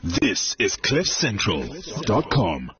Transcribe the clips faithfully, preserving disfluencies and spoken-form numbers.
This is cliff central dot com.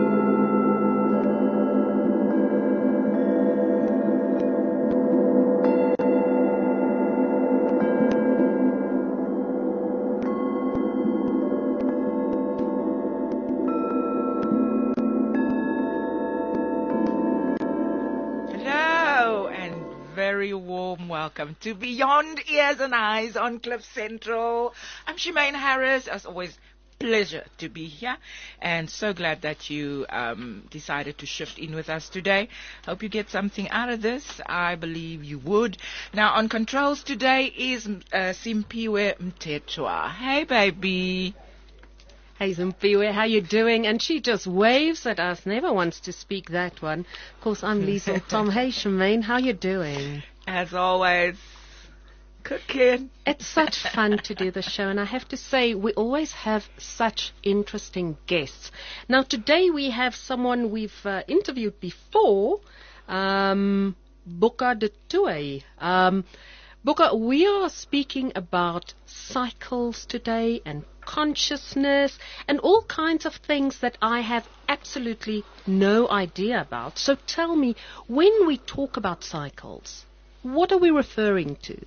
Very warm welcome to Beyond Ears and Eyes on Cliff Central. I'm Shemaine Harris. As always, pleasure to be here, and so glad that you um, decided to shift in with us today. Hope you get something out of this. I believe you would. Now, on controls today is uh, Simpiwe Mtetwa. Hey, baby. Hey, Simpiwe, how you doing? And she just waves at us, never wants to speak that one. Of course, I'm Liesl Tom. Hey, Shemaine, how you doing? As always, cooking. It's such fun to do the show, and I have to say, we always have such interesting guests. Now, today we have someone we've uh, interviewed before, um, Buka de Tui. Um, Buka, we are speaking about cycles today and consciousness and all kinds of things that I have absolutely no idea about. So tell me, when we talk about cycles, what are we referring to?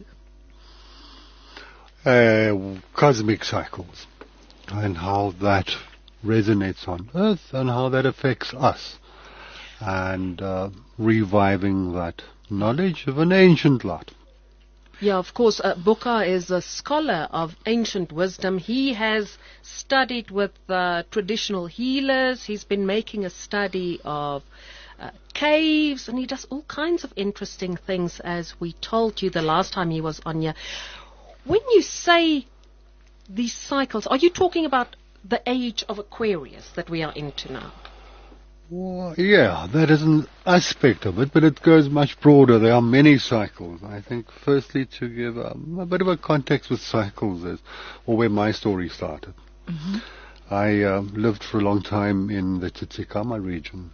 Uh, cosmic cycles, and how that resonates on Earth and how that affects us, and uh, reviving that knowledge of an ancient lot. Yeah, of course, uh, Buka is a scholar of ancient wisdom. He has studied with uh, traditional healers. He's been making a study of uh, caves, and he does all kinds of interesting things, as we told you the last time he was on here. When you say these cycles, are you talking about the age of Aquarius that we are into now? Well, yeah, that is an aspect of it, but it goes much broader. There are many cycles. I think, firstly, to give um, a bit of a context with cycles, is, or where my story started. Mm-hmm. I uh, lived for a long time in the Tsitsikamma region,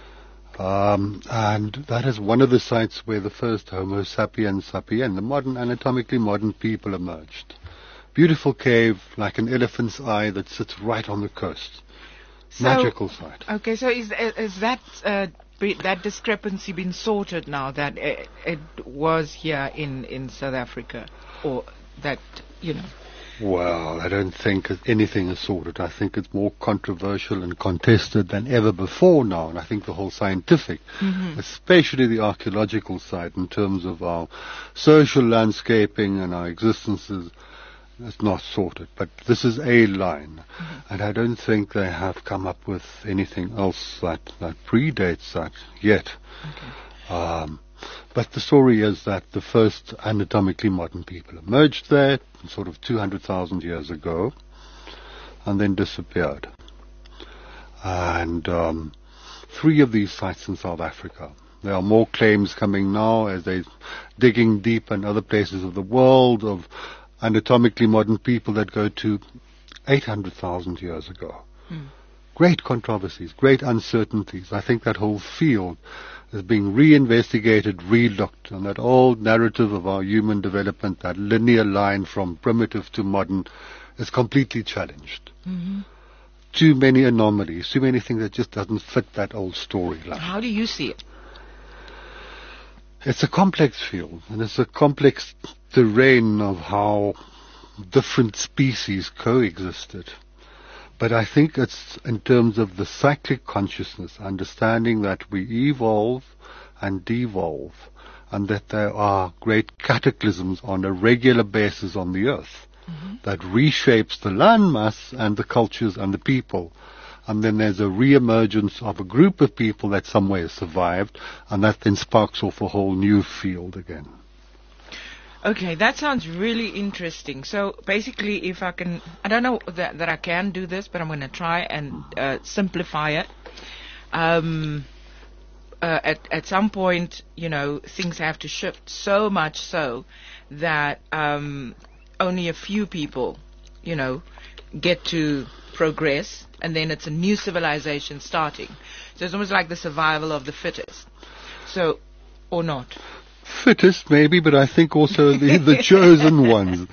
um, and that is one of the sites where the first Homo sapiens sapien, the modern, anatomically modern people, emerged. Beautiful cave, like an elephant's eye, that sits right on the coast. So, magical site. Okay, so is is that uh, be, that discrepancy been sorted now that it, it was here in, in South Africa, or that, you know? Well, I don't think anything is sorted. I think it's more controversial and contested than ever before now, and I think the whole scientific, mm-hmm. especially the archaeological side, in terms of our social landscaping and our existences, it's not sorted, but this is a line, mm-hmm. and I don't think they have come up with anything else that, that predates that yet. Okay. Um, but the story is that the first anatomically modern people emerged there sort of two hundred thousand years ago, and then disappeared. And um, three of these sites in South Africa. There are more claims coming now as they're digging deep in other places of the world of anatomically modern people that go to eight hundred thousand years ago. Mm. Great controversies, great uncertainties. I think that whole field is being reinvestigated, relooked, and that old narrative of our human development, that linear line from primitive to modern, is completely challenged. Mm-hmm. Too many anomalies, too many things that just doesn't fit that old storyline. How do you see it? It's a complex field, and it's a complex terrain of how different species coexisted. But I think it's in terms of the cyclic consciousness, understanding that we evolve and devolve, and that there are great cataclysms on a regular basis on the earth, mm-hmm. that reshapes the landmass and the cultures and the people. And then there's a re-emergence of a group of people that somewhere survived, and that then sparks off a whole new field again. Okay, that sounds really interesting. So basically, if I can, I don't know that, that I can do this, but I'm going to try and uh, simplify it. Um, uh, at, at some point, you know, things have to shift so much so that um, only a few people, you know, get to progress, and then it's a new civilization starting. So it's almost like the survival of the fittest. So, or not. Fittest, maybe, but I think also the, the chosen ones.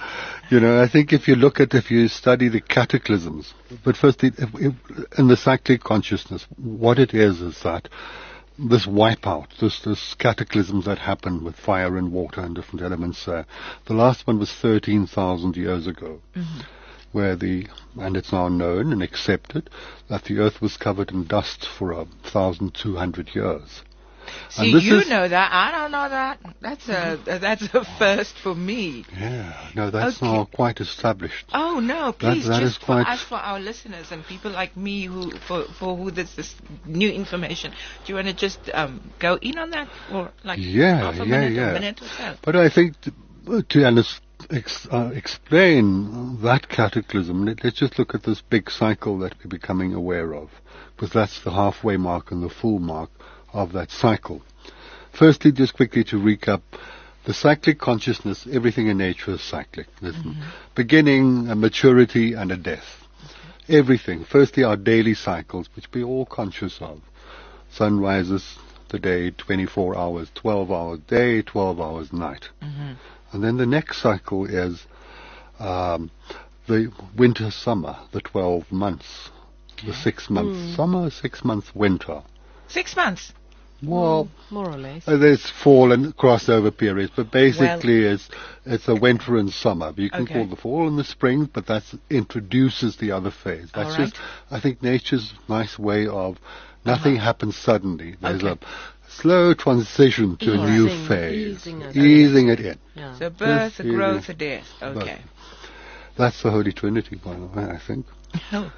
You know, I think if you look at, if you study the cataclysms, but firstly, if, if, in the cyclic consciousness, what it is is that this wipeout, this, this cataclysms that happen with fire and water and different elements there, the last one was thirteen thousand years ago, mm-hmm. where the, and it's now known and accepted, that the earth was covered in dust for a thousand two hundred years. See, you know that. I don't know that. That's a that's a first for me. Yeah, no, that's Okay. now quite established. Oh no! Please, that is just for quite- us, for our listeners and people like me who for for who this is new information. Do you want to just um, go in on that for like Yeah, half a yeah, minute, yeah. a minute or so? But I think to, to unders- ex, uh, explain that cataclysm, let, let's just look at this big cycle that we're becoming aware of, because that's the halfway mark and the full mark of that cycle. Firstly, just quickly to recap, the cyclic consciousness, everything in nature is cyclic. There's Mm-hmm. a beginning, a maturity, and a death. Everything. Firstly, our daily cycles, which we're all conscious of. Sun rises the day, twenty-four hours, twelve hours day, twelve hours night. Mm-hmm. And then the next cycle is um, the winter, summer, the twelve months, the six months Mm. summer, six months winter. Six months. Well, More or less. uh, there's fall and crossover periods, but basically it's it's a winter and summer. You can Okay. call the fall and the spring, but that introduces the other phase. That's All right. just, I think, nature's nice way of nothing happens suddenly. There's Okay. a slow transition to a new Easing- phase, easing it. easing it in. Yeah. So birth, a Yes, growth, yes. a death. Okay. That's the Holy Trinity, by the way, I think. Oh.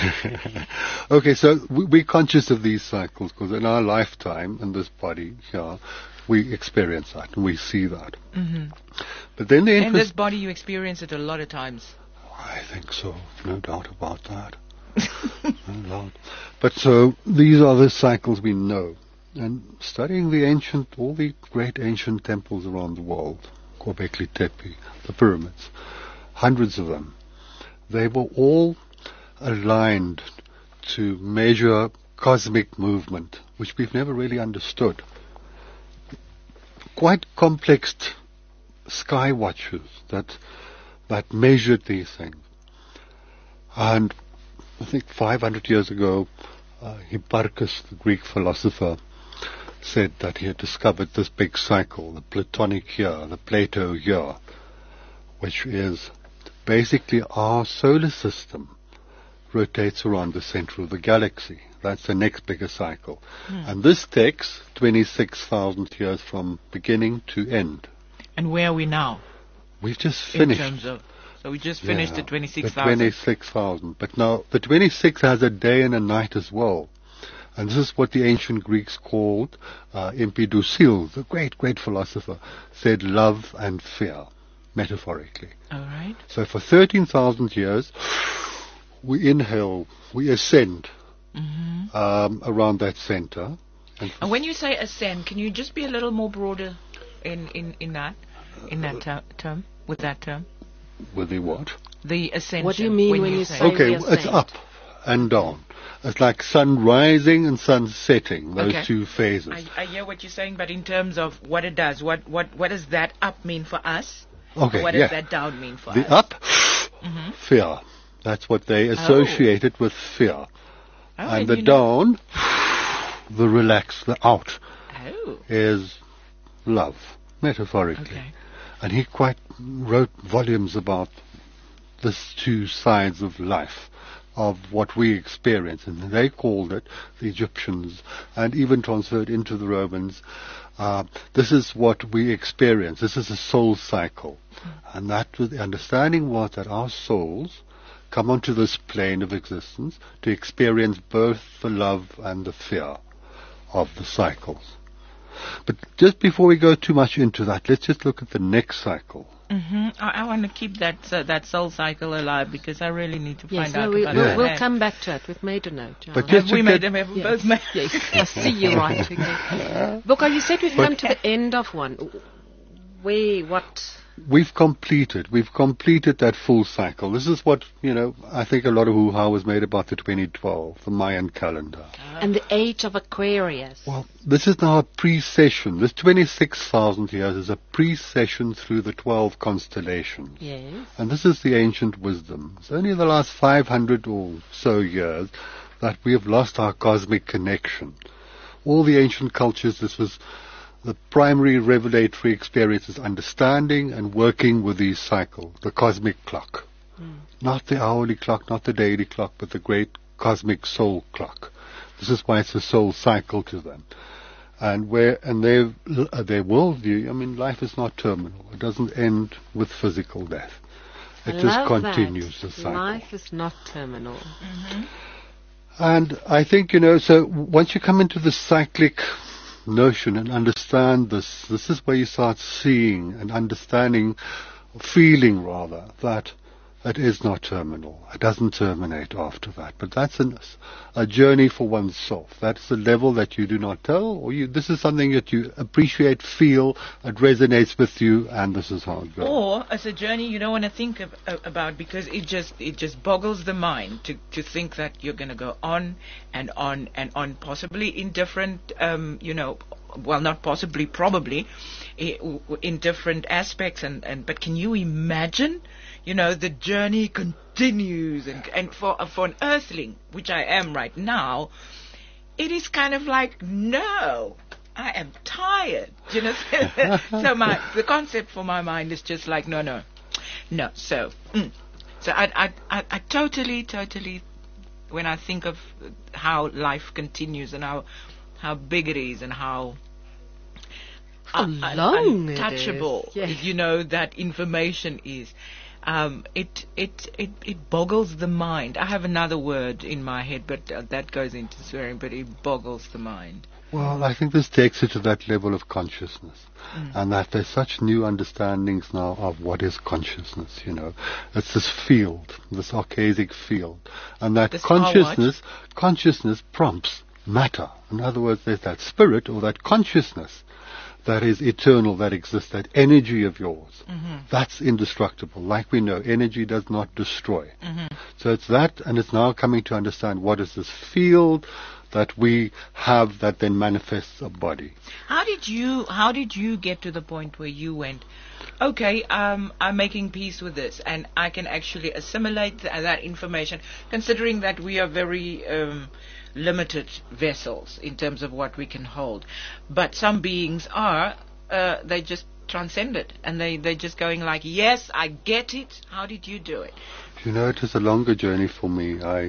Okay, so we, we're conscious of these cycles because in our lifetime, in this body here, we experience that and we see that. Mm-hmm. But then the In interest... this body, you experience it a lot of times. I think so, no doubt about that. No doubt. But so, these are the cycles we know. And studying the ancient, all the great ancient temples around the world, Göbekli Tepe, the pyramids, hundreds of them, they were all aligned to measure cosmic movement, which we've never really understood. Quite complex t- sky watches that that measured these things. And I think five hundred years ago, uh, Hipparchus, the Greek philosopher, said that he had discovered this big cycle, the Platonic year, the Plato year, which is basically our solar system rotates around the center of the galaxy. That's the next bigger cycle. And this takes twenty-six thousand years from beginning to end. And where are we now? We've just In finished. terms of, so we just finished Yeah, the twenty-six The thousand. twenty-six thousand. But now, the twenty-six has a day and a night as well. And this is what the ancient Greeks called, uh, Empedocles, the great, great philosopher, said love and fear, metaphorically. All right. So for thirteen thousand years, we inhale, we ascend Mm-hmm. um, around that center. And for And when you say ascend, can you just be a little more broader in, in, in that in that ter- term with that term? with the what? The ascension. What do you mean when you say- Okay, we it's ascend. up and down. It's like sun rising and sun setting, those Okay. two phases. I, I hear what you're saying, but in terms of what it does, what what what does that up mean for us? Okay, What does yeah. that down mean for The us? up, Mm-hmm. fear. That's what they associated with fear. Oh, I and the didn't know. down, the relax, the out, Oh, is love, metaphorically. okay. And he quite wrote volumes about these two sides of life, of what we experience. And they called it, the Egyptians, and even transferred into the Romans, uh, this is what we experience. This is a soul cycle. And that was, the understanding was that our souls come onto this plane of existence to experience both the love and the fear of the cycles. But just before we go too much into that, let's just look at the next cycle. Mm-hmm. I, I want to keep that uh, that soul cycle alive because I really need to Yes, find no, out we, about we'll, that. we'll come back to it. We've made a note. John. But Have just we to made get- them? Have we Yes. both made? Yes, I see you writing it. Boka, you said we've come to the end of one. where, what? We've completed. We've completed that full cycle. This is what, you know, I think a lot of hoo-ha was made about the twenty twelve, the Mayan calendar. And the age of Aquarius. Well, this is now a precession. This twenty-six thousand years is a precession through the twelve constellations. Yes. And this is the ancient wisdom. It's only in the last five hundred or so years that we have lost our cosmic connection. All the ancient cultures, this was the primary revelatory experience is understanding and working with the cycle, the cosmic clock. Mm. Not the hourly clock, not the daily clock, but the great cosmic soul clock. This is why it's a soul cycle to them. And where, and their, their worldview, I mean, life is not terminal. It doesn't end with physical death. It I just love continues that. the cycle. Life is not terminal. Mm-hmm. And I think, you know, so once you come into the cyclic notion and understand this, this is where you start seeing and understanding, feeling rather, that it is not terminal. It doesn't terminate after that. But that's an, a journey for oneself. That's a level that you do not tell, or you, this is something that you appreciate, feel, it resonates with you, and this is how it goes. Or as a journey you don't want to think of, uh, about because it just it just boggles the mind to, to think that you're going to go on and on and on, possibly in different, um, you know, well, not possibly, probably, in different aspects. And, and but can you imagine? You know, the journey continues, and, and for for an earthling, which I am right now, it is kind of like, no, I am tired. You know, so my the concept for my mind is just like, no, no, no. So, mm. so I, I I I totally totally, when I think of how life continues and how how big it is and how how un- long untouchable, it is. Yes. You know, that information is. Um, it, it it it boggles the mind. I have another word in my head, but uh, that goes into swearing. But it boggles the mind. Well, I think this takes it to that level of consciousness, mm. and that there's such new understandings now of what is consciousness. You know, it's this field, this archaic field, and that this consciousness, consciousness prompts matter. In other words, there's that spirit or that consciousness that is eternal, that exists, that energy of yours. Mm-hmm. That's indestructible. Like we know, energy does not destroy. Mm-hmm. So it's that, and it's now coming to understand what is this field that we have that then manifests a body. How did you, how did you get to the point where you went, okay, um, I'm making peace with this, and I can actually assimilate th- that information, considering that we are very... Um, limited vessels in terms of what we can hold, but some beings are uh, they just transcend it, and they they're just going like, yes, I get it. How did you do it? You know, it is a longer journey for me. I,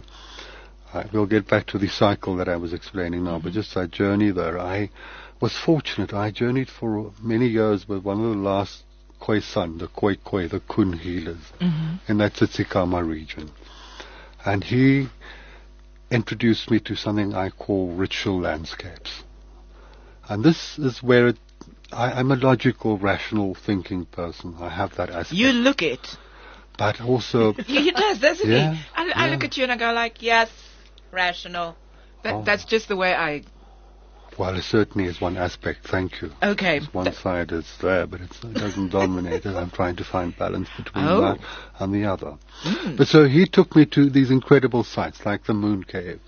I will get back to the cycle that I was explaining now, mm-hmm. but just that journey there, I was fortunate. I journeyed for many years with one of the last Khoisan, the Khoi Khoi, the Kun healers, mm-hmm. in that Tsitsikama region, and he introduced me to something I call ritual landscapes. And this is where it, I, I'm a logical, rational thinking person. I have that aspect. You look it. But also... He does, doesn't yeah, he? I, yeah. I look at you and I go like, yes, rational. That, oh. That's just the way I... Well, it certainly is one aspect, thank you. Okay. One Th- side is there, but it's, it doesn't dominate it. I'm trying to find balance between oh. that and the other. Mm. But so he took me to these incredible sites, like the Moon Caves.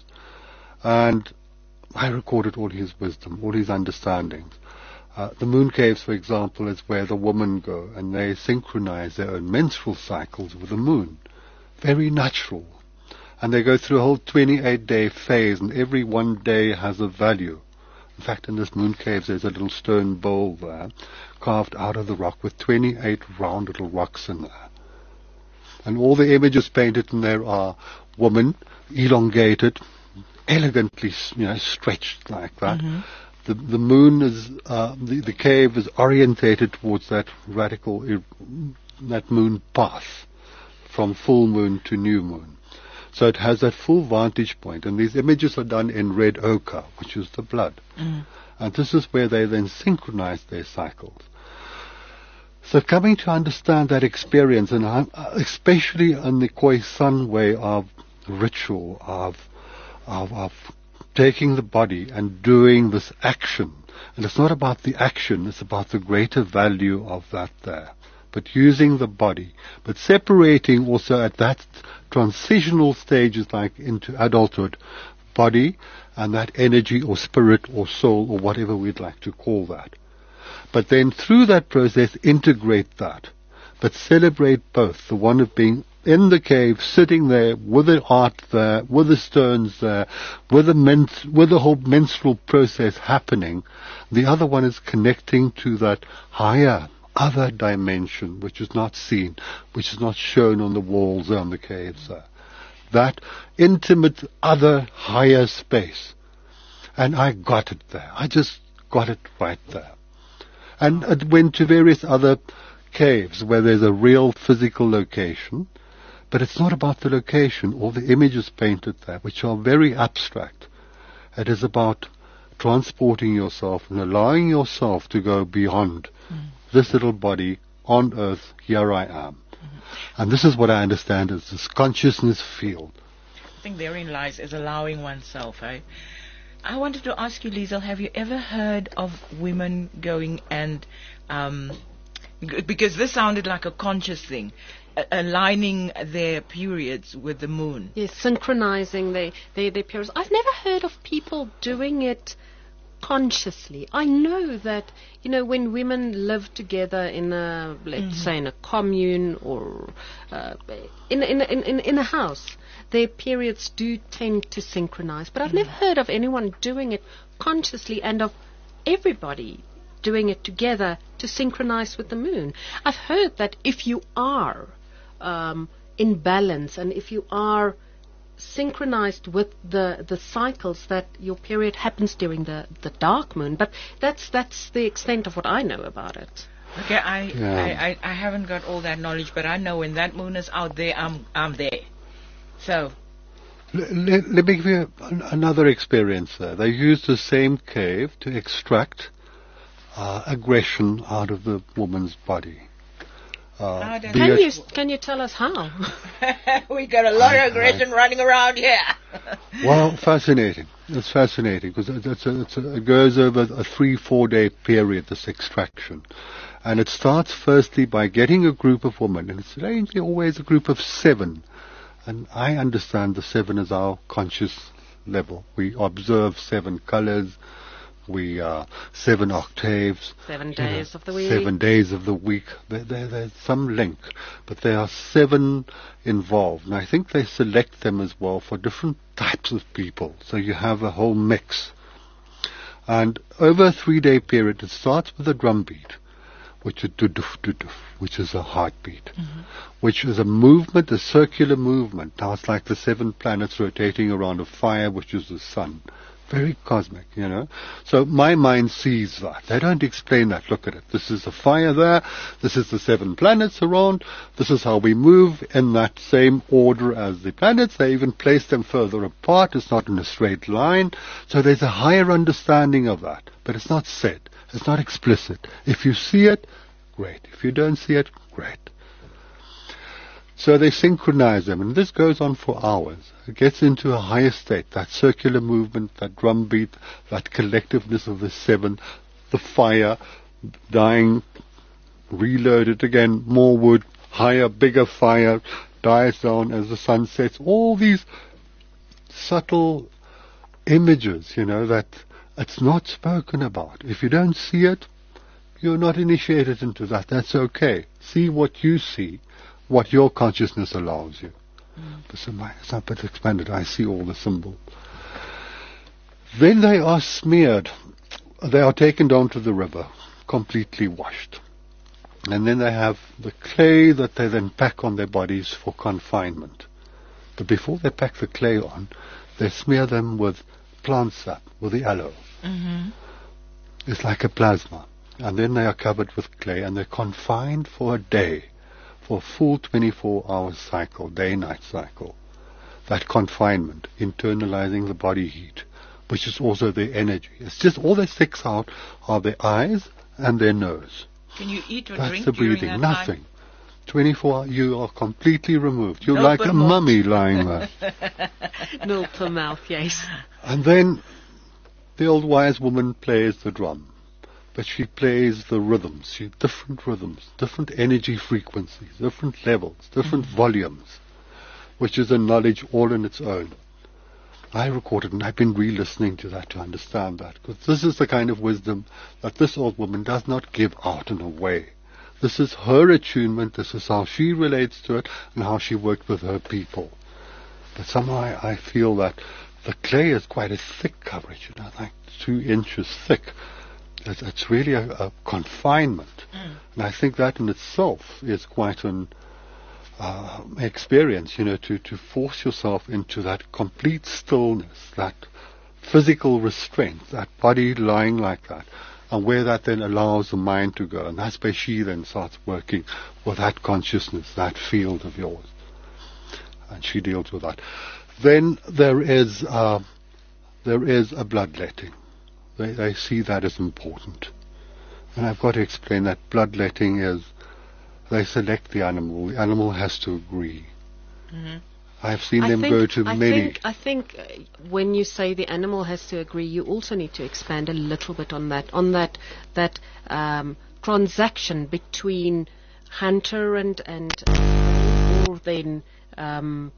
And I recorded all his wisdom, all his understandings. Uh, the Moon Caves, for example, is where the women go, and they synchronize their own menstrual cycles with the moon. Very natural. And they go through a whole twenty-eight day phase, and every one day has a value. In fact, in this Moon Caves, there's a little stone bowl there, carved out of the rock, with twenty-eight round little rocks in there. And all the images painted in there are women, elongated, elegantly, you know, stretched like that. Mm-hmm. The the moon is, uh, the, the cave is orientated towards that radical, that moon path, from full moon to new moon. So it has that full vantage point, and these images are done in red ochre, which is the blood. Mm. And this is where they then synchronize their cycles. So coming to understand that experience, and I'm, especially in the Khoisan way of ritual, of, of, of taking the body and doing this action. And it's not about the action, it's about the greater value of that there. But using the body, but separating also at that transitional stages like into adulthood, body and that energy or spirit or soul or whatever we'd like to call that. But then through that process integrate that, but celebrate both, the one of being in the cave, sitting there with the art there, with the stones there, with the, men- with the whole menstrual process happening. The other one is connecting to that higher other dimension, which is not seen, which is not shown on the walls on the caves there. That intimate other higher space. And I got it there. I just got it right there. And it went to various other caves where there's a real physical location, but it's not about the location or the images painted there, which are very abstract. It is about transporting yourself and allowing yourself to go beyond mm. this little body on earth. Here I am. Mm-hmm. And this is what I understand as this consciousness field. I think therein lies is allowing oneself. Eh? I wanted to ask you, Liesl, have you ever heard of women going and, um, g- because this sounded like a conscious thing, a- aligning their periods with the moon? Yes, synchronizing their, their, their periods. I've never heard of people doing it consciously. I know that, you know, when women live together in a, let's mm-hmm. say, in a commune or uh, in, in, in, in, in a house, their periods do tend to synchronize. But I've mm-hmm. never heard of anyone doing it consciously and of everybody doing it together to synchronize with the moon. I've heard that if you are um, in balance and if you are synchronized with the the cycles, that your period happens during the, the dark moon. But that's that's the extent of what I know about it. Okay, I, yeah. I, I, I haven't got all that knowledge, but I know when that moon is out there, I'm I'm there. So, let, let, let me give you an, another experience there. They used the same cave to extract uh, aggression out of the woman's body. Uh, can you can you tell us how? We got a lot I, of aggression I, running around here. Well, fascinating. It's fascinating because it's a, it's a, it goes over a three, four day period, this extraction. And it starts firstly by getting a group of women, and it's usually always a group of seven. And I understand the seven is our conscious level. We observe seven colors. We uh, seven octaves. Seven days know, of the week. Seven days of the week. There, there, there's some link, but there are seven involved, and I think they select them as well for different types of people. So you have a whole mix. And over a three-day period, it starts with a drum beat, which is duduf duduf, which is a heartbeat, mm-hmm. which is a movement, a circular movement. Now it's like the seven planets rotating around a fire, which is the sun. Very cosmic, you know. So my mind sees that. They don't explain that. Look at it. This is the fire there. This is the seven planets around. This is how we move in that same order as the planets. They even place them further apart. It's not in a straight line. So there's a higher understanding of that. But it's not said. It's not explicit. If you see it, great. If you don't see it, great. So they synchronize them, and this goes on for hours. It gets into a higher state, that circular movement, that drum beat, that collectiveness of the seven, the fire, dying, reloaded again, more wood, higher, bigger fire, dies down as the sun sets. All these subtle images, you know, that it's not spoken about. If you don't see it, you're not initiated into that. That's okay. See what you see. What your consciousness allows you. Mm. But so my, it's not but expanded. I see all the symbols. Then they are smeared. They are taken down to the river, completely washed. And then they have the clay that they then pack on their bodies for confinement. But before they pack the clay on, they smear them with plant sap, with the aloe. Mm-hmm. It's like a plasma. And then they are covered with clay, and they're confined for a day. For a full twenty-four hour cycle, day-night cycle. That confinement, internalizing the body heat, which is also their energy. It's just all that sticks out are their eyes and their nose. Can you eat or That's drink the breathing, during that nothing. time? twenty-four, you are completely removed. You're No like a per mouth. mummy lying there. No per mouth, yes. And then the old wise woman plays the drum, but she plays the rhythms, she, different rhythms, different energy frequencies, different levels, different mm-hmm. volumes, which is a knowledge all in its own. I recorded, and I've been re-listening to that to understand that, because this is the kind of wisdom that this old woman does not give out in a way. This is her attunement, this is how she relates to it, and how she worked with her people. But somehow I, I feel that the clay is quite a thick coverage, you know, like two inches thick. It's, it's really a, a confinement. Mm. And I think that in itself is quite an uh, experience, you know, to, to force yourself into that complete stillness, that physical restraint, that body lying like that, and where that then allows the mind to go. And that's where she then starts working with that consciousness, that field of yours. And she deals with that. Then there is uh, there is a bloodletting. They, they see that as important. And I've got to explain that bloodletting is, they select the animal. The animal has to agree. Mm-hmm. I've seen I them think, go to I many. Think, I think uh, when you say the animal has to agree, you also need to expand a little bit on that, on that that um, transaction between hunter and and or then um,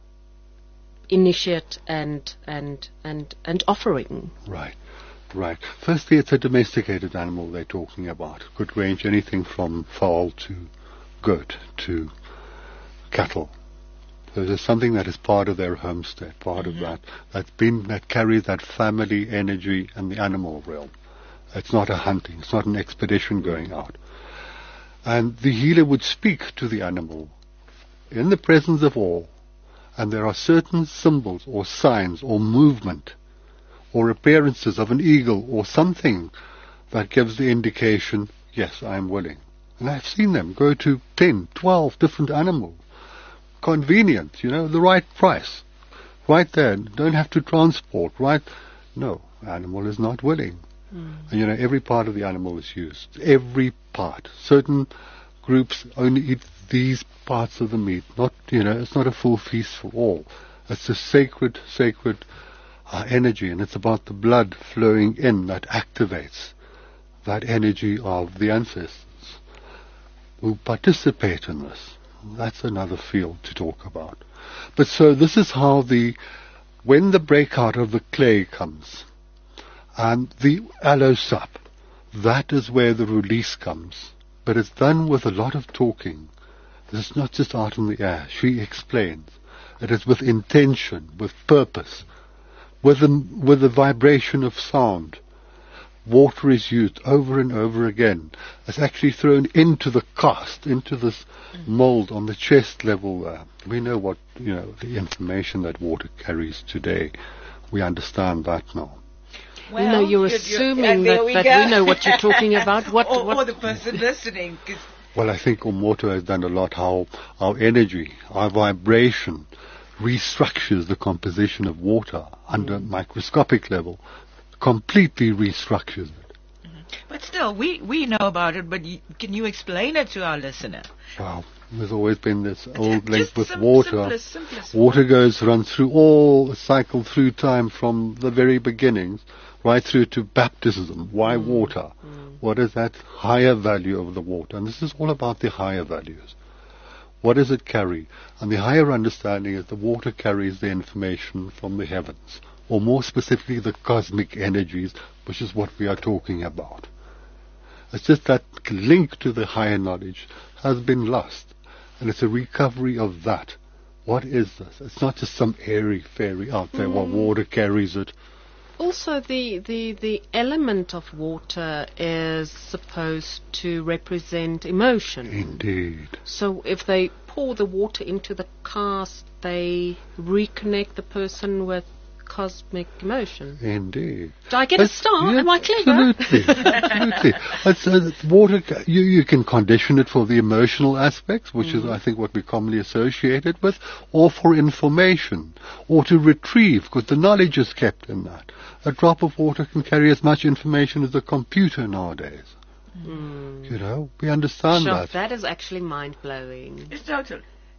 initiate and and and and offering. Right. Right. Firstly, it's a domesticated animal they're talking about. It could range anything from fowl to goat to cattle. So there's something that is part of their homestead, part mm-hmm. of that, that's been, that carries that family energy and the animal realm. It's not a hunting, it's not an expedition going out. And the healer would speak to the animal in the presence of all, and there are certain symbols or signs or movement or appearances of an eagle or something that gives the indication, yes, I am willing. And I've seen them go to ten, twelve different animals. Convenient, you know, the right price. Right there, don't have to transport, right? No, animal is not willing. Mm. And you know, every part of the animal is used. Every part. Certain groups only eat these parts of the meat. Not, you know, it's not a full feast for all. It's a sacred, sacred uh, energy, and it's about the blood flowing in that activates that energy of the ancestors who participate in this. That's another field to talk about. But so this is how the, when the breakout of the clay comes, and the aloe sap, that is where the release comes. But it's done with a lot of talking. It's not just out in the air. She explains. It is with intention, with purpose, with the, with the vibration of sound. Water is used over and over again. It's actually thrown into the cast, into this mold on the chest level there. We know what, you know, the information that water carries today. We understand that now. Well, no, you're, you're assuming you're, that, that we know what you're talking about. What, or, what or the person listening. Well, I think Umoto has done a lot how our energy, our vibration, restructures the composition of water under mm. microscopic level, completely restructures it. Mm-hmm. But still, we, we know about it, but y- can you explain it to our listener? Wow. There's always been this old Just link with sim- water. Simplest, simplest water goes, runs through all, cycle through time from the very beginnings, right through to baptism. Why mm. water? Mm. What is that higher value of the water? And this is all about the higher values. What does it carry? And the higher understanding is the water carries the information from the heavens, or more specifically the cosmic energies, which is what we are talking about. It's just that link to the higher knowledge has been lost. And it's a recovery of that. What is this? It's not just some airy fairy out there mm. while water carries it. Also, the, the, the element of water is supposed to represent emotion. Indeed. So if they pour the water into the cast, they reconnect the person with cosmic emotion. Indeed. Do I get That's, a star? yeah, Am I clever? Absolutely. absolutely. It's, uh, water, you, you can condition it for the emotional aspects, which mm. is, I think, what we commonly associate it with, or for information, or to retrieve, because the knowledge is kept in that. A drop of water can carry as much information as a computer nowadays. Mm. You know, we understand sure, that. That is actually mind-blowing. It's total.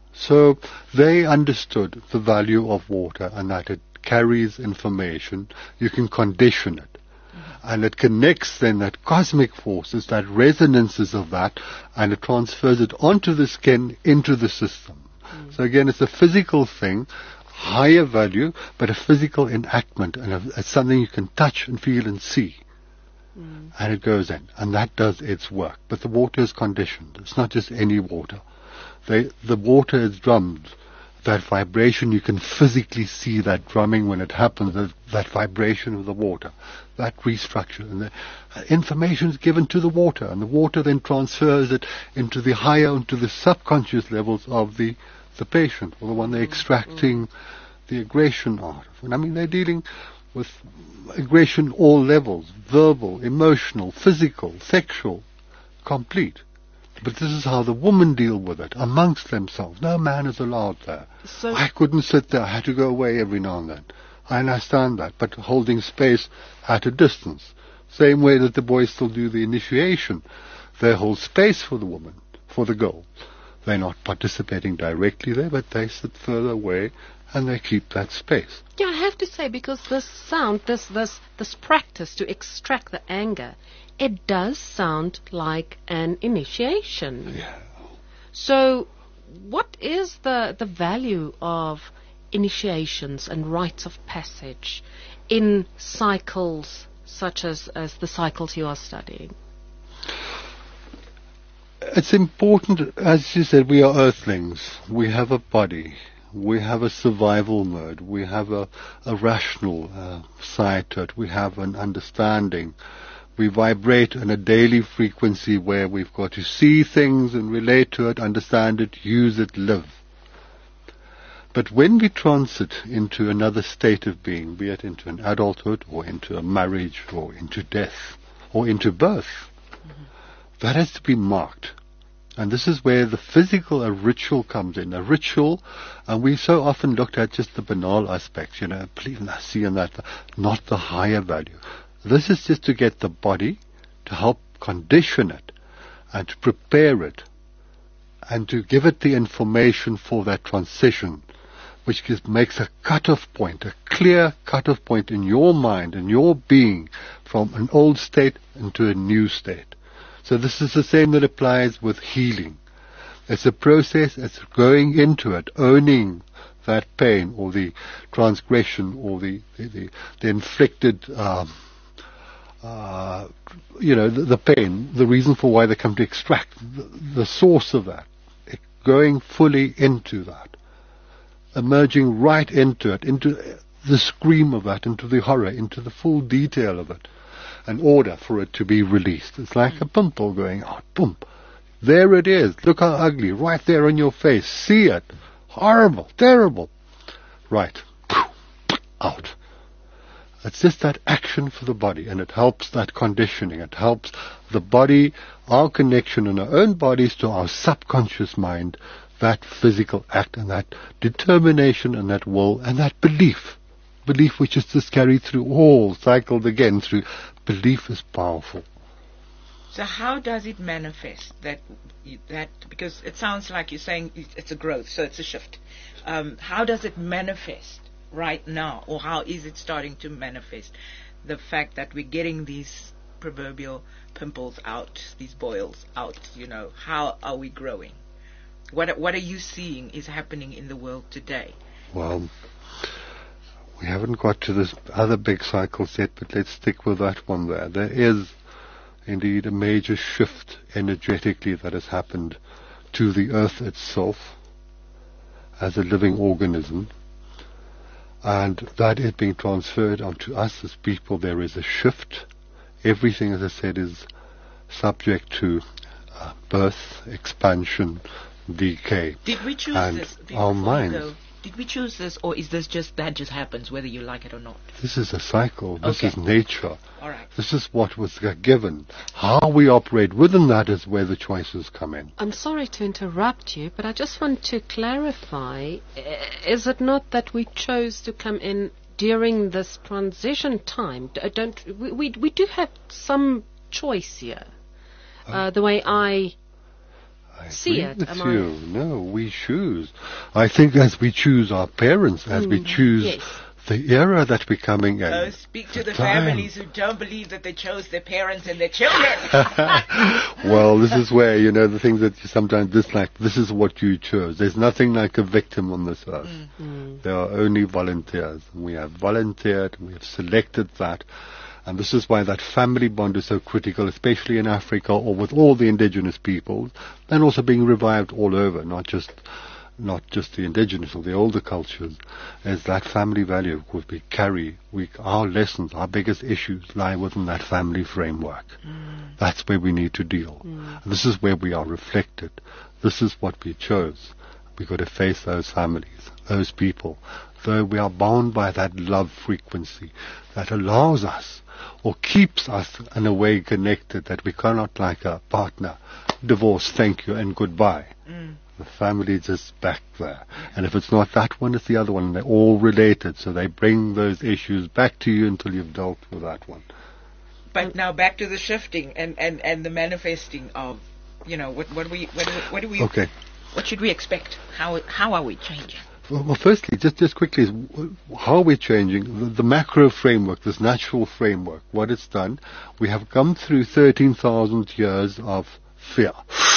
So they understood the value of water and that it carries information. You can condition it. And it connects then that cosmic forces, that resonances of that, and it transfers it onto the skin, into the system. Mm. So again, it's a physical thing, higher value, but a physical enactment, and a, it's something you can touch and feel and see. Mm. And it goes in, and that does its work. But the water is conditioned. It's not just any water. They, the water is drummed. That vibration, you can physically see that drumming when it happens, that, that vibration of the water, that restructure. And the uh, information is given to the water, and the water then transfers it into the higher, into the subconscious levels of the, the patient, or the one they're extracting the aggression out of. And I mean, they're dealing with aggression all levels, verbal, emotional, physical, sexual, complete. But this is how the women deal with it, amongst themselves. No man is allowed there. So I couldn't sit there. I had to go away every now and then. I understand that, but holding space at a distance. Same way that the boys still do the initiation. They hold space for the woman, for the girl. They're not participating directly there, but they sit further away and they keep that space. Yeah, I have to say, because this sound, this this this practice to extract the anger, it does sound like an initiation. Yeah. So, what is the the value of initiations and rites of passage in cycles such as, as the cycles you are studying? It's important, as you said, we are earthlings. We have a body. We have a survival mode. We have a, a rational uh, side to it. We have an understanding. We vibrate on a daily frequency where we've got to see things and relate to it, understand it, use it, live. But when we transit into another state of being, be it into an adulthood or into a marriage or into death or into birth, mm-hmm. that has to be marked. And this is where the physical, a ritual comes in. A ritual, and we so often looked at just the banal aspects, you know, believe in that, see in that, not the higher value. This is just to get the body, to help condition it, and to prepare it, and to give it the information for that transition, which gives, makes a cut-off point, a clear cut-off point in your mind, in your being, from an old state into a new state. So this is the same that applies with healing. It's a process, it's going into it, owning that pain or the transgression or the, the, the, the inflicted, um, uh, you know, the, the pain, the reason for why they come to extract, the, the source of that, it, going fully into that, emerging right into it, into the scream of that, into the horror, into the full detail of it. In order for it to be released. It's like a pimple going out. Boom. There it is. Look how ugly. Right there on your face. See it. Horrible. Terrible. Right. Out. It's just that action for the body, and it helps that conditioning. It helps the body, our connection in our own bodies to our subconscious mind, that physical act and that determination and that will and that belief. Belief which is just carried through all, cycled again through. Belief is powerful. So how does it manifest that, that because it sounds like you're saying it's a growth, so it's a shift. Um, how does it manifest right now, or how is it starting to manifest the fact that we're getting these proverbial pimples out, these boils out, you know, how are we growing? What, what are you seeing is happening in the world today? Well, we haven't got to this other big cycle yet, but let's stick with that one there. There is indeed a major shift energetically that has happened to the earth itself as a living organism, and that is being transferred onto us as people. There is a shift. Everything, as I said, is subject to uh, birth, expansion, decay. Did we choose and this? Our minds. Go? Did we choose this, or is this just, that just happens, whether you like it or not? This is a cycle. This Okay. is nature. All right. This is what was given. How we operate within that is where the choices come in. I'm sorry to interrupt you, but I just want to clarify, i- is it not that we chose to come in during this transition time? D- Don't we, we, we do have some choice here. Uh, the way I I see agree it. with Am you. I? No, we choose. I think as we choose our parents, as we choose yes. the era that we're coming in. Oh, speak to the time. families who don't believe that they chose their parents and their children. Well, this is where, you know, the things that you sometimes dislike, this is what you chose. There's nothing like a victim on this earth. Mm. There are only volunteers. We have volunteered, we have selected that. And this is why that family bond is so critical, especially in Africa or with all the indigenous peoples, and also being revived all over, not just not just the indigenous or the older cultures, is that family value, because we carry, we, our lessons, our biggest issues lie within that family framework. Mm. That's where we need to deal. Mm. This is where we are reflected. This is what we chose. We've got to face those families, those people, though we are bound by that love frequency that allows us or keeps us in a way connected that we cannot, like a partner, divorce, thank you, and goodbye. Mm. The family is just back there. And if it's not that one, it's the other one. And they're all related. So they bring those issues back to you until you've dealt with that one. But now back to the shifting and, and, and the manifesting of, you know, what what we what do we, what do we okay. what should we expect? How how are we changing? Well, well firstly, just just quickly, is how we're changing the, the macro framework, this natural framework. What it's done, we have come through thirteen thousand years of fear.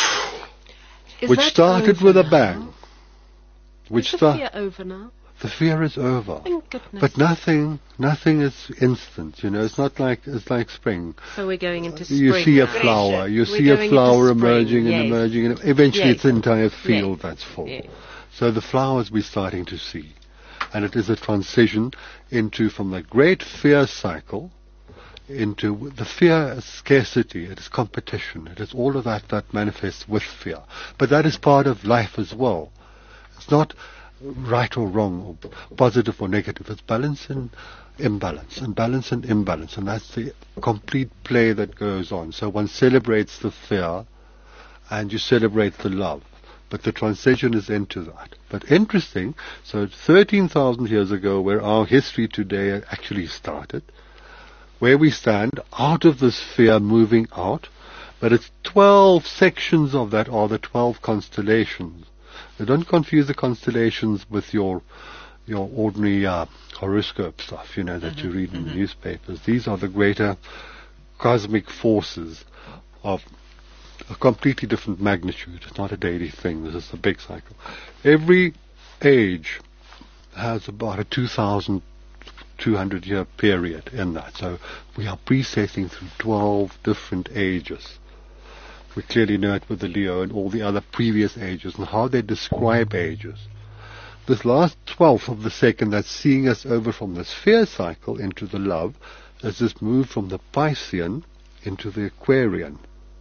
Is which that started over with a now? bang. Which Is the start- fear over now? The fear is over. Thank goodness. But nothing, nothing is instant. You know, it's not like it's like spring. So we're going into spring. You see a now. flower. You We're see a going flower into spring, emerging yes. and emerging, and eventually Yes. it's an entire field Yes. that's full. Yes. So the flowers we're starting to see, and it is a transition into from the great fear cycle into the fear is scarcity, it is competition, it is all of that that manifests with fear. But that is part of life as well. It's not right or wrong, or positive or negative. It's balance and imbalance, and balance and imbalance, and that's the complete play that goes on. So one celebrates the fear, and you celebrate the love. But the transition is into that. But interesting, so thirteen thousand years ago, where our history today actually started, where we stand, out of this fear moving out, but it's twelve sections of that are the twelve constellations. So don't confuse the constellations with your your ordinary uh, horoscope stuff, you know, that mm-hmm, you read in mm-hmm. the newspapers. These are the greater cosmic forces of a completely different magnitude. It's not a daily thing. This is a big cycle. Every age has about a two thousand two hundred year period in that. So we are precessing through twelve different ages. We clearly know it with the Leo and all the other previous ages and how they describe ages. This last twelfth of the second that's seeing us over from the sphere cycle into the love is this move from the Piscean into the Aquarian.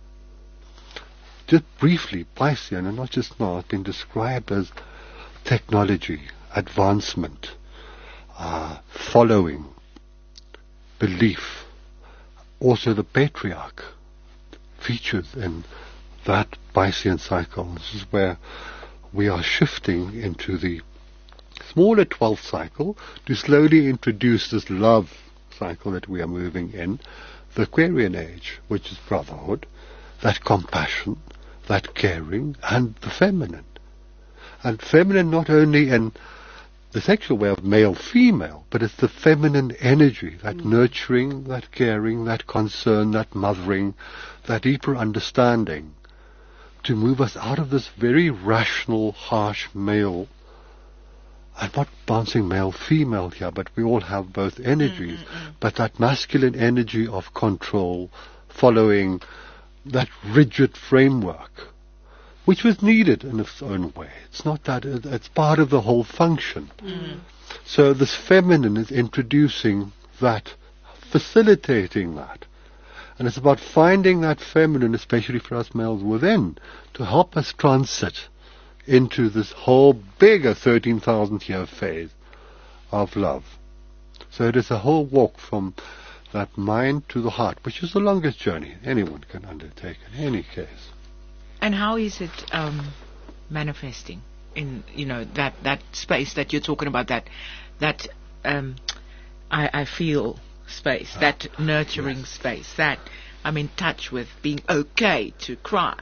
Just briefly, Piscean, and not just now, has been described as technology, advancement, uh, following, belief. Also the patriarch features in that Piscean cycle. This is where we are shifting into the smaller twelfth cycle to slowly introduce this love cycle that we are moving in, the Aquarian age, which is brotherhood, that compassion, that caring, and the feminine. And feminine not only in the sexual way of male-female, but it's the feminine energy, that mm. nurturing, that caring, that concern, that mothering, that deeper understanding, to move us out of this very rational, harsh male. I'm not bouncing male-female here, but we all have both energies. Mm-mm-mm. But that masculine energy of control, following that rigid framework, which was needed in its own way. It's not that, it, it's part of the whole function. Mm. So this feminine is introducing that, facilitating that. And it's about finding that feminine, especially for us males within, to help us transit into this whole bigger thirteen thousand year phase of love. So it is a whole walk from that mind to the heart, which is the longest journey anyone can undertake in any case. And how is it um, manifesting in, you know, that, that space that you're talking about, that that um, I, I feel space, ah, that nurturing yes. space, that I'm in touch with being okay to cry,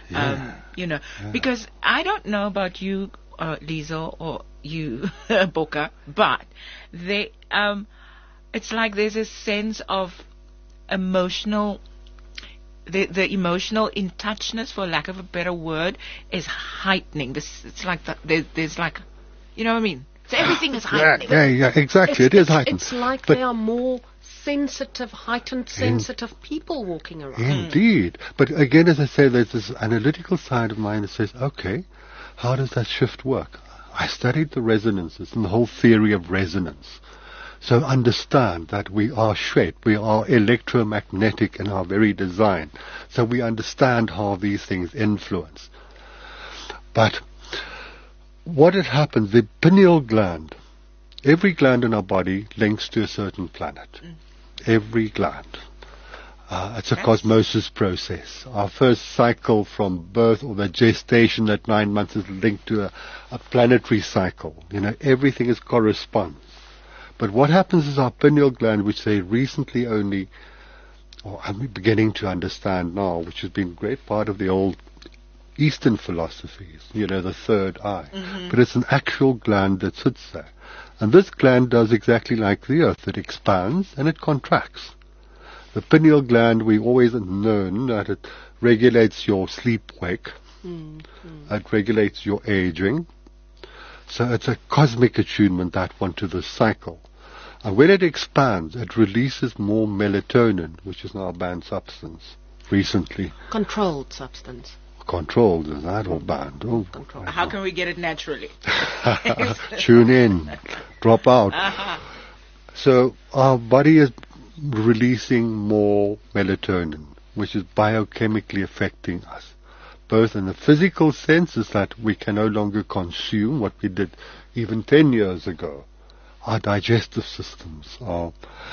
Yeah. Um, you know, because I don't know about you, uh, Liesl, or you, Boka, but they, um, it's like there's a sense of emotional, the the emotional in touchness, for lack of a better word, is heightening. This, it's like the, there, there's like, you know what I mean? So everything is Yeah, heightening. yeah, yeah, exactly. It's, it is it's, heightened. it's like But they are more sensitive, heightened, sensitive people walking around. Indeed. But again, as I say, there's this analytical side of mine that says, okay, how does that shift work? I studied the resonances and the whole theory of resonance. So understand that we are shaped, we are electromagnetic in our very design. So we understand how these things influence. But what had happened, the pineal gland, every gland in our body links to a certain planet. Mm. Every gland. Uh, it's a yes. cosmosis process. Our first cycle from birth, or the gestation at nine months, is linked to a, a planetary cycle. You know, everything is corresponds. But what happens is our pineal gland, which they recently only, or I'm beginning to understand now, which has been a great part of the old Eastern philosophies, you know, the third eye. Mm-hmm. But it's an actual gland that sits there. And this gland does exactly like the earth. It expands and it contracts. The pineal gland, we always known that it regulates your sleep-wake. Mm-hmm. It regulates your aging. So it's a cosmic attunement, that one, to the cycle. And when it expands, it releases more melatonin, which is now a banned substance recently. Controlled substance. Controlled, is that or banned? Oh, how can we get it naturally? Tune in, drop out. Uh-huh. So our body is releasing more melatonin, which is biochemically affecting us, both in the physical sense, is that we can no longer consume what we did even ten years ago. Our digestive systems are,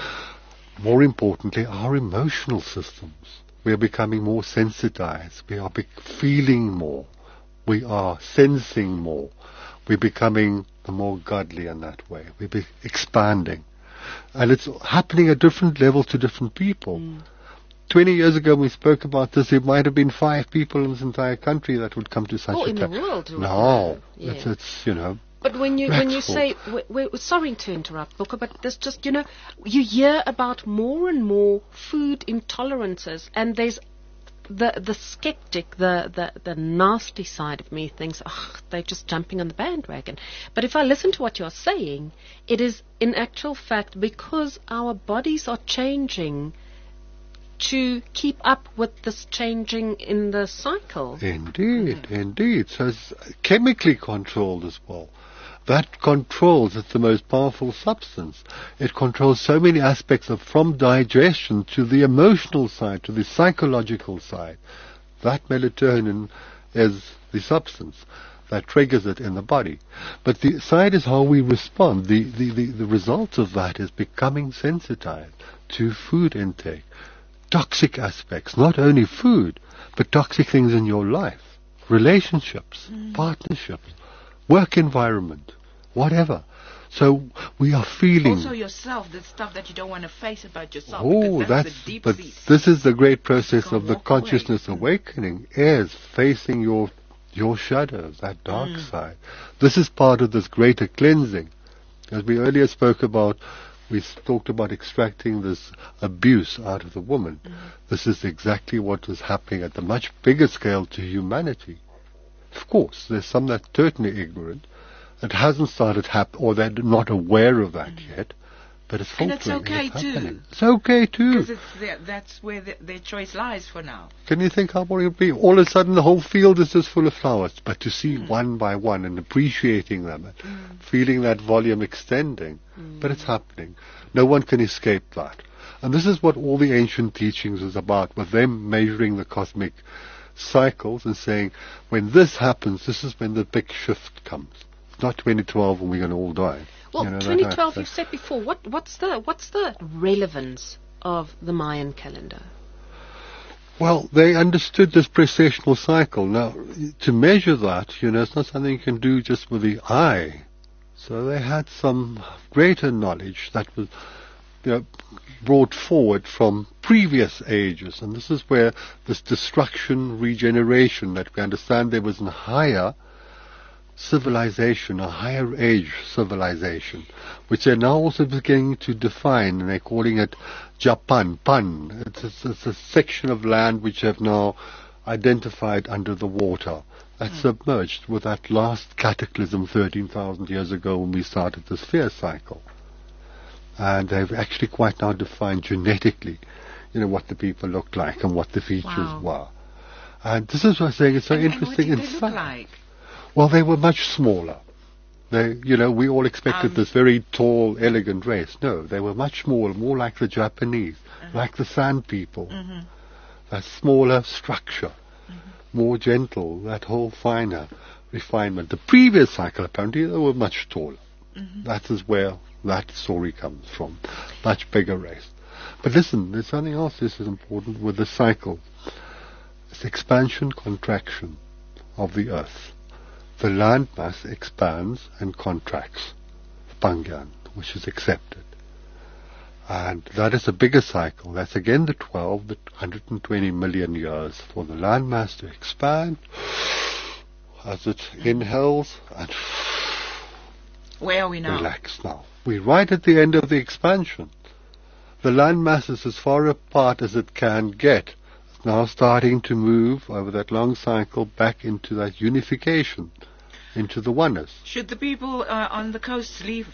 more importantly, our emotional systems. We are becoming more sensitized. We are be- feeling more. We are sensing more. We're becoming more godly in that way. We're be- expanding. And it's happening at different levels to different people. Mm. Twenty years ago when we spoke about this, there might have been five people in this entire country that would come to such oh, a in the world. No. Yeah. It's, it's, you know... But when you when you say, we, we, sorry to interrupt, Booker, but there's just, you know, you hear about more and more food intolerances, and there's the the skeptic, the, the, the nasty side of me thinks, oh, they're just jumping on the bandwagon. But if I listen to what you're saying, it is in actual fact because our bodies are changing to keep up with this changing in the cycle. Indeed, mm. indeed. So it's chemically controlled as well. That controls, it's the most powerful substance. It controls so many aspects of, from digestion to the emotional side, to the psychological side. That melatonin is the substance that triggers it in the body. But the side is how we respond. The, the, the, the result of that is becoming sensitized to food intake. Toxic aspects, not only food, but toxic things in your life. Relationships, mm. partnerships, work environment, whatever. So we are feeling... Also yourself, the stuff that you don't want to face about yourself. Oh, that's, that's the deep but seat. This is the great process of the consciousness away. awakening, is facing your your shadows, that dark mm. side. This is part of this greater cleansing. As we earlier spoke about, we talked about extracting this abuse out of the woman. Mm. This is exactly what is happening at the much bigger scale to humanity. Of course, there's some that are totally ignorant. It hasn't started happening, or they're not aware of that mm. yet. But it's and it's okay it's too. Happening. It's okay too. Because it's their, that's where the, their choice lies for now. Can you think how boring it would be? All of a sudden the whole field is just full of flowers. But to see mm. one by one and appreciating them, and mm. feeling that volume extending. Mm. But it's happening. No one can escape that. And this is what all the ancient teachings is about, with them measuring the cosmic cycles and saying, when this happens, this is when the big shift comes. It's not twenty twelve when we're going to all die. Well, you know, twenty twelve, you've said before. What, what's the what's the relevance of the Mayan calendar? Well, they understood this precessional cycle. Now, to measure that, you know, it's not something you can do just with the eye. So they had some greater knowledge that was you know, brought forward from previous ages. And this is where this destruction, regeneration, that we understand there was a higher civilization, a higher age civilization, which they're now also beginning to define, and they're calling it Japan, Pan. It's, it's, it's a section of land which have now identified under the water. That mm. submerged with that last cataclysm thirteen thousand years ago when we started the sphere cycle. And they've actually quite now defined genetically, you know, what the people looked like and what the features Wow. were. And this is what I'm saying, it's so And- and interesting what did they in look science. like? Well, they were much smaller. They, you know, we all expected Um, this very tall, elegant race. No, they were much smaller, more like the Japanese, Uh-huh. like the Sand people. Mm-hmm. That smaller structure, more gentle, that whole finer refinement. The previous cycle, apparently, they were much taller. Mm-hmm. That is where that story comes from. Much bigger race. But listen, there's something else this is important with the cycle. It's expansion, contraction of the earth. The land mass expands and contracts, Pangan, which is accepted. And that is a bigger cycle. That's again the twelve, the one hundred twenty million years for the land mass to expand as it inhales and Where are we now? relax now. We're right at the end of the expansion. The land mass is as far apart as it can get. It's now starting to move over that long cycle back into that unification, into the oneness. Should the people uh, on the coast leave?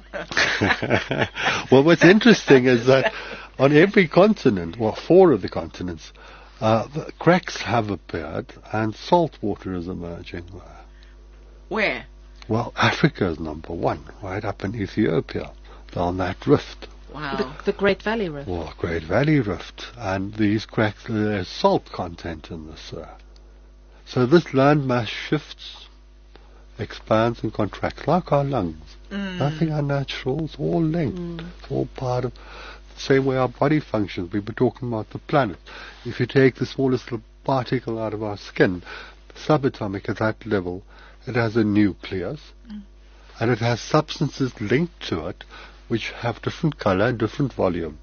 Well, what's interesting is that on every continent, well, four of the continents, uh, the cracks have appeared and salt water is emerging. Where? Well, Africa is number one, right up in Ethiopia, down that rift. Wow. The, the Great Valley Rift. Well, Great Valley Rift. And these cracks, there's salt content in this. Uh, so this landmass shifts, expands and contracts like our lungs. Mm. Nothing unnatural. It's all linked. Mm. It's all part of the same way our body functions. We were talking about the planet. If you take the smallest little particle out of our skin, subatomic at that level, it has a nucleus, Mm. and it has substances linked to it which have different color and different volume.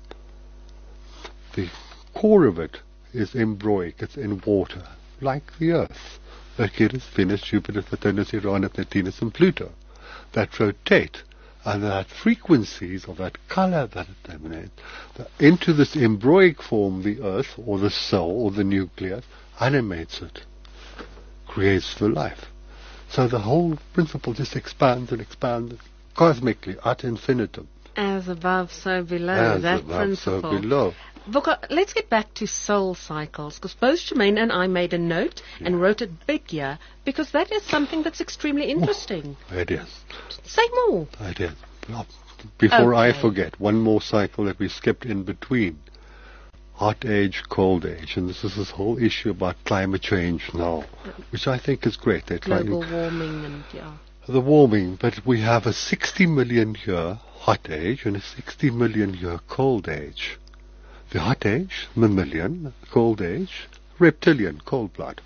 The core of it is embroic, it's in water, like the Earth. Mercury, Venus, Jupiter, Saturnus, Uranus, Neptunus, and Pluto, that rotate, and that frequencies of that color that it emanates the, into this embroic form, the Earth, or the cell, or the nucleus, animates it, creates the life. So the whole principle just expands and expands cosmically, ad infinitum. As above, so below. As that above, principle. so below. Vuka, let's get back to soul cycles, because both Shemaine and I made a note and wrote it big here, because that is something that's extremely interesting. It is. Say more. It is. Well, before I Okay. forget, one more cycle that we skipped in between. Hot age, cold age, and this is this whole issue about climate change now, which I think is great. They're trying Global to warming and, yeah. the warming, but we have a sixty million year hot age and a sixty million year cold age. The hot age, mammalian, cold age, reptilian, cold blood.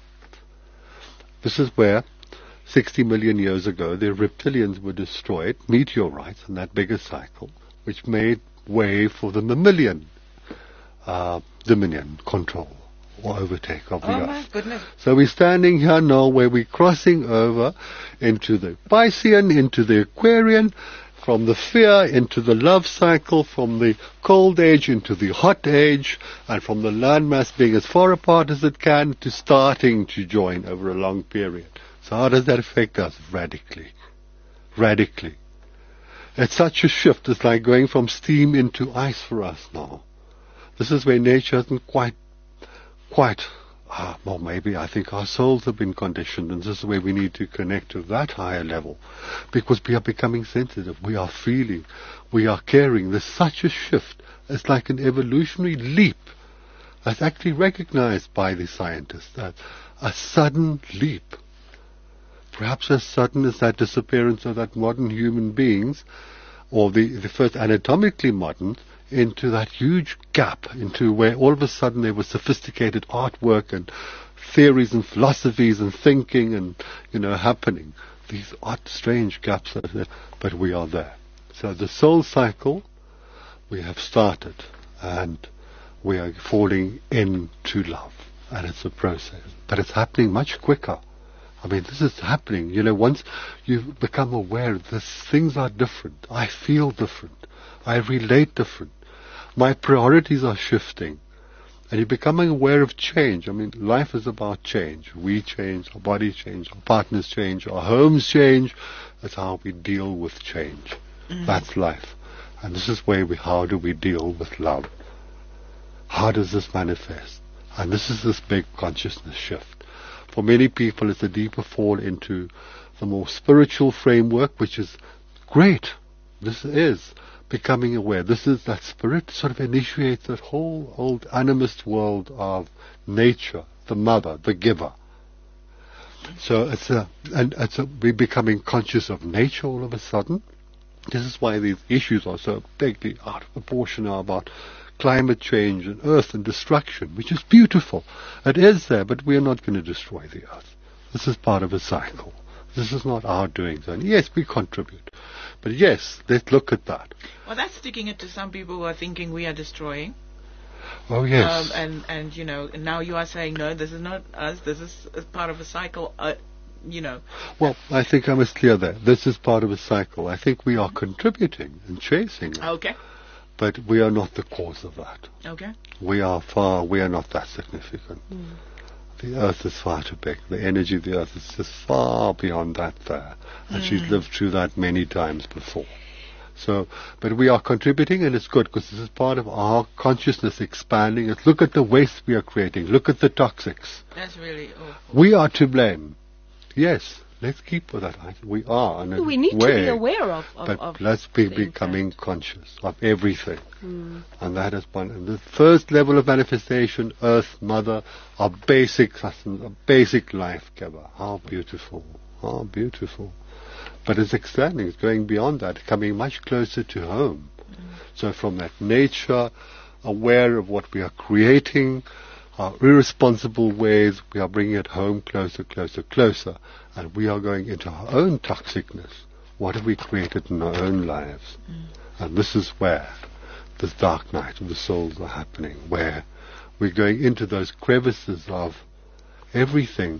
This is where sixty million years ago the reptilians were destroyed, meteorites in that bigger cycle, which made way for the mammalian uh, dominion, control, or overtake of the Oh earth. my goodness. So we're standing here now where we're crossing over into the Piscean, into the Aquarian, from the fear into the love cycle, from the cold age into the hot age, and from the landmass being as far apart as it can to starting to join over a long period. So how does that affect us? Radically. Radically. It's such a shift. It's like going from steam into ice for us now. This is where nature hasn't quite, quite, ah, well, maybe I think our souls have been conditioned, and this is where we need to connect to that higher level, because we are becoming sensitive, we are feeling, we are caring. There's such a shift. It's like an evolutionary leap that's actually recognized by the scientists, that a sudden leap, perhaps as sudden as that disappearance of that modern human beings, or the, the first anatomically modern, into that huge gap, into where all of a sudden there was sophisticated artwork and theories and philosophies and thinking and, you know, happening. These odd, strange gaps, are there, but we are there. So the soul cycle, we have started, and we are falling into love, and it's a process, but it's happening much quicker. I mean, this is happening. You know, once you become aware that things are different, I feel different, I relate different, my priorities are shifting, and you're becoming aware of change. I mean, life is about change. We change, our bodies change, our partners change, our homes change. That's how we deal with change. Mm. That's life. And this is where we, how do we deal with love? How does this manifest? And this is this big consciousness shift. For many people, it's a deeper fall into the more spiritual framework, which is great. This is becoming aware. This is that spirit sort of initiates that whole old animist world of nature, the mother, the giver. So it's a, and it's a, we're becoming conscious of nature all of a sudden. This is why these issues are so bigly out of proportion now about climate change and earth and destruction, which is beautiful. It is there, but we are not going to destroy the earth. This is part of a cycle. This is not our doing. And yes, we contribute. But yes, let's look at that. Well, that's sticking it to some people who are thinking we are destroying. Oh, yes. Um, and, and, you know, and now you are saying, no, this is not us. This is a part of a cycle, uh, you know. Well, I think I must clear that. This is part of a cycle. I think we are contributing and chasing it. Okay. But we are not the cause of that. Okay. We are far, we are not that significant. Mm. The earth is far too big. The energy of the earth is just far beyond that there. And mm. she's lived through that many times before. So, but we are contributing, and it's good because this is part of our consciousness expanding. It's, look at the waste we are creating. Look at the toxics. That's really awful. We are to blame. Yes, let's keep with that. We are. And we need way, to be aware of, of but of let's be becoming impact. conscious of everything. Mm. And that is one. And the first level of manifestation, Earth, Mother, our basic sustenance, our basic life giver. How beautiful. How beautiful. But it's extending, it's going beyond that, coming much closer to home. Mm. So from that nature, aware of what we are creating, our irresponsible ways, we are bringing it home closer, closer, closer. And we are going into our own toxicness. What have we created in our own lives? Mm. And this is where this dark night of the souls are happening, where we're going into those crevices of everything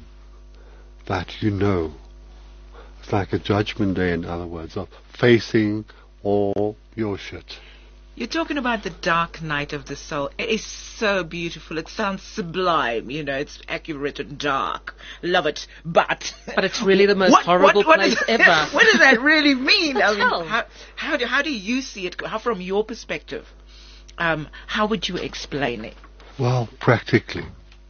that you know. It's like a judgment day, in other words, of facing all your shit. You're talking about the dark night of the soul. It is so beautiful. It sounds sublime. You know, it's accurate and dark. Love it. But... But it's really the most what, horrible what, what place is, ever. What does that really mean? I mean, Tell. how, how, do, how do you see it? How, from your perspective, um, how would you explain it? Well, practically.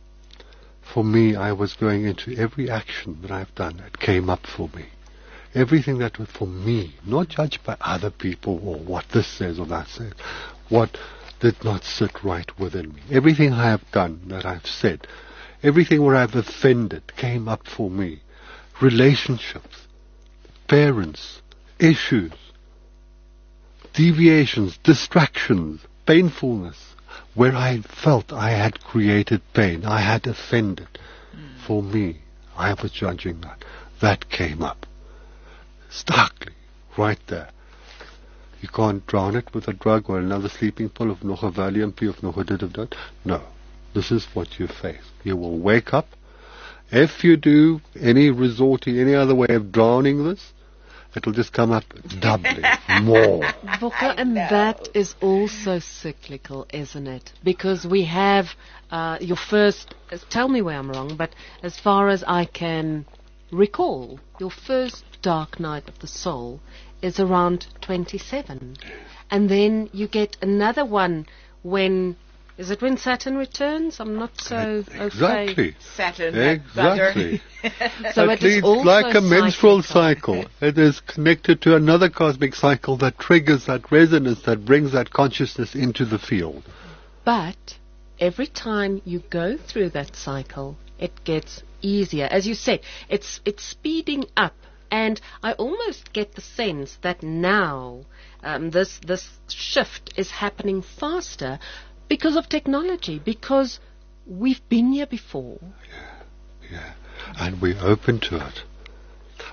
For me, I was going into every action that I've done. It came up for me. Everything that was for me, not judged by other people or what this says or that says, what did not sit right within me. Everything I have done that I've said, everything where I've offended came up for me. Relationships, parents, issues, deviations, distractions, painfulness, where I felt I had created pain, I had offended. Mm. For me, I was judging that. That came up. Starkly, right there. You can't drown it with a drug or another sleeping pill of nog a Valium of nog a dit of that. No. This is what you face. You will wake up. If you do any resort to any other way of drowning this, it'll just come up doubly more. Bokke, and that is also cyclical, isn't it? Because we have uh, your first, uh, tell me where I'm wrong, but as far as I can recall, your first dark night of the soul is around twenty-seven. And then you get another one when, is it when Saturn returns? I'm not so exactly. okay. Saturn. Exactly. So it it is leads also like a menstrual cyclical. cycle. It is connected to another cosmic cycle that triggers that resonance, that brings that consciousness into the field. But every time you go through that cycle, it gets easier. As you said, it's it's speeding up. And I almost get the sense that now um, this this shift is happening faster because of technology, because we've been here before. Yeah, yeah. And we're open to it.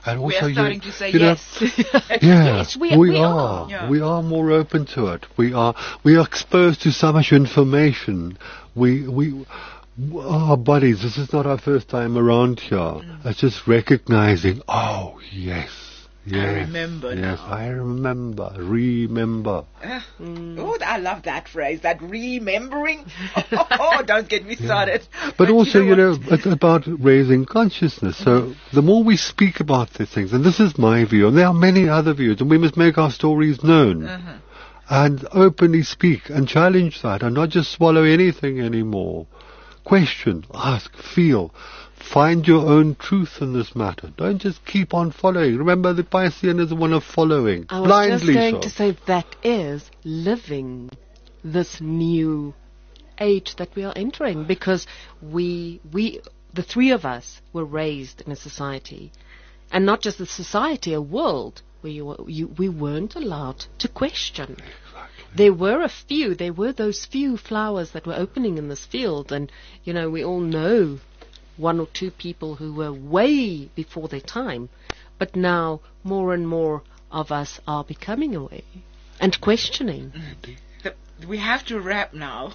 And We also, are you- starting to say you know, yes. Yeah, Yes, we- we, we are. are. Yeah. We are more open to it. We are. We are exposed to so much information. We we. Our bodies. This is not our first time around here. Mm. It's just recognizing. Oh yes, yes. remember Yes, now. I remember. Remember. Uh, Oh, I love that phrase, that remembering. Oh, don't get me started. But also, you know, what? it's about raising consciousness. So the more we speak about these things, and this is my view, and there are many other views, and we must make our stories known. Uh-huh. And openly speak and challenge that and not just swallow anything anymore. Question, ask, feel. Find your own truth in this matter. Don't just keep on following. Remember, the Piscean is one of following. I was blindly just going so. to say that is living this new age that we are entering, because we, we, the three of us were raised in a society, and not just a society, a world where you, were- you, we weren't allowed to question. There were a few, there were those few flowers that were opening in this field, and, you know, we all know one or two people who were way before their time, but now more and more of us are becoming aware and questioning. The- we have to wrap now.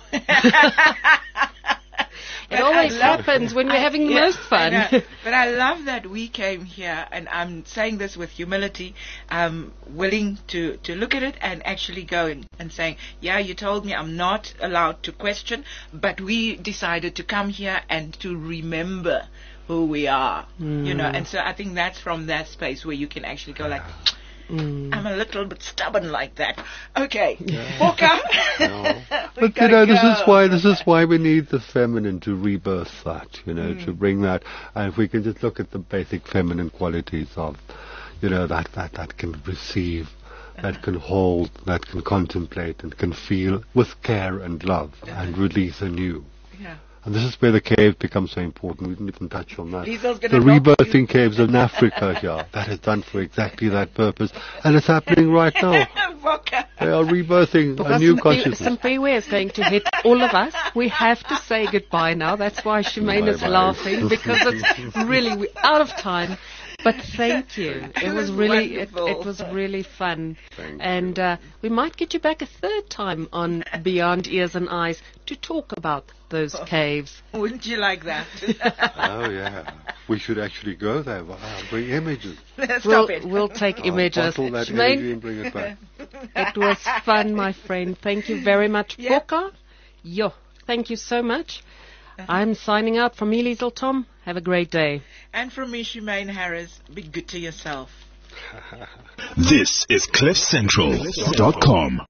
It always I love- happens when we're I- having the yeah, most fun. I know. But I love that we came here, and I'm saying this with humility, um, willing to, to look at it and actually go and, and saying, yeah, you told me I'm not allowed to question, but we decided to come here and to remember who we are, you know. And so I think that's from that space where you can actually go like, I'm a little bit stubborn like that. Okay, Boka. We But you know, gotta this is go. why this is why we need the feminine to rebirth that, you know, Mm. to bring that. And if we can just look at the basic feminine qualities of, you know, that that that can receive, that can hold, that can contemplate, and can feel with care and love, and release anew. Yeah. And this is where the caves become so important. We didn't even touch on that. Liesel's The gonna knock rebirthing caves in Africa here, that is done for exactly that purpose. And it's happening right now. Boka. They are rebirthing a Because new Simpiwe consciousness. Simpiwe is going to hit all of us. We have to say goodbye now. That's why Shemaine is Bye-bye. laughing, because it's really we're out of time. But thank you. It, It was was really it, wonderful. it was really fun. Thank and uh, we might get you back a third time on Beyond Ears and Eyes to talk about those caves. Wouldn't you like that? Oh yeah, we should actually go there. Wow, bring images. Stop We'll, it. we'll take I'll images. bottle that Shemaine, energy and bring it back. it was fun, my friend. Thank you very much, Yeah. Boka. Yo, thank you so much. I'm signing out from me, Liesl Tom. Have a great day. And from me, Shemaine Harris, be good to yourself. This is cliff central dot com.